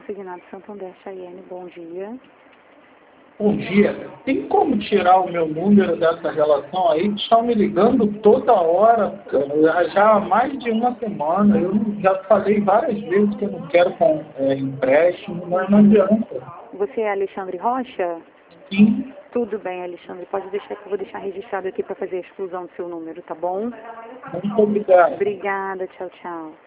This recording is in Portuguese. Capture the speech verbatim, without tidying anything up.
Consignado Santander, Chayenne, bom dia. Bom dia. Tem como tirar o meu número dessa relação aí? Estão me ligando toda hora, cara, já há mais de uma semana. Eu já falei várias vezes que eu não quero com, é, empréstimo, mas não adianta. Você é Alexandre Rocha? Sim. Tudo bem, Alexandre. Pode deixar que eu vou deixar registrado aqui para fazer a exclusão do seu número, tá bom? Muito obrigado. Obrigada, tchau, tchau.